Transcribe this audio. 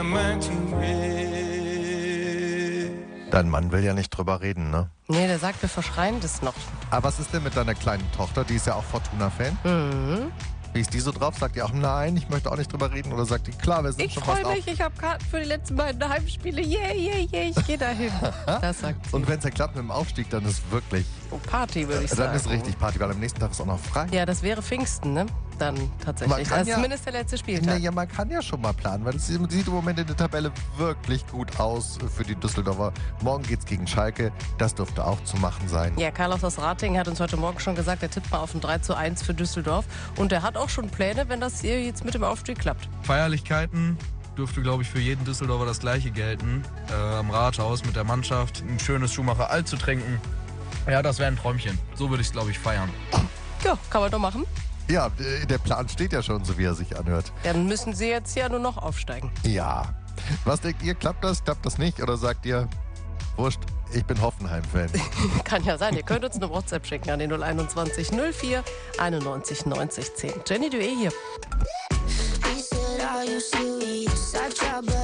mind to rest. Dein Mann will ja nicht drüber reden, ne? Nee, der sagt, wir verschreien das noch. Aber was ist denn mit deiner kleinen Tochter? Die ist ja auch Fortuna-Fan. Mhm. Wie ist die so drauf? Sagt die auch, nein, ich möchte auch nicht drüber reden? Oder sagt die, klar, wir sind Ich schon fast freue mich, ich habe Karten für die letzten beiden Heimspiele. Yeah, ich gehe dahin. Das sagt sie. Und wenn es ja klappt mit dem Aufstieg, dann ist wirklich, Party, würde ich sagen. dann ist richtig Party, weil am nächsten Tag ist auch noch frei. Ja, das wäre Pfingsten, ne? Dann tatsächlich. kann Also ja- zumindest der letzte Spieltag. Naja, man kann ja schon mal planen, weil es sieht im Moment in der Tabelle wirklich gut aus für die Düsseldorfer. Morgen geht's gegen Schalke, das dürfte auch zu machen sein. Ja, Carlos aus Ratingen hat uns heute Morgen schon gesagt, er tippt mal auf ein 3:1 für Düsseldorf. Und er hat auch schon Pläne, wenn das hier jetzt mit dem Aufstieg klappt. Feierlichkeiten dürfte, glaube ich, für jeden Düsseldorfer das Gleiche gelten. Am Rathaus mit der Mannschaft ein schönes Schumacher Alt zu trinken. Ja, das wäre ein Träumchen. So würde ich es, glaube ich, feiern. Ja, kann man doch machen. Ja, der Plan steht ja schon, so wie er sich anhört. Dann müssen sie jetzt ja nur noch aufsteigen. Ja. Was denkt ihr, klappt das nicht? Oder sagt ihr, wurscht, ich bin Hoffenheim-Fan? Kann ja sein. Ihr könnt uns eine WhatsApp schicken an den 021 04 91 90 10. Jenny Dué hier. He said, "Are you serious? I tried, but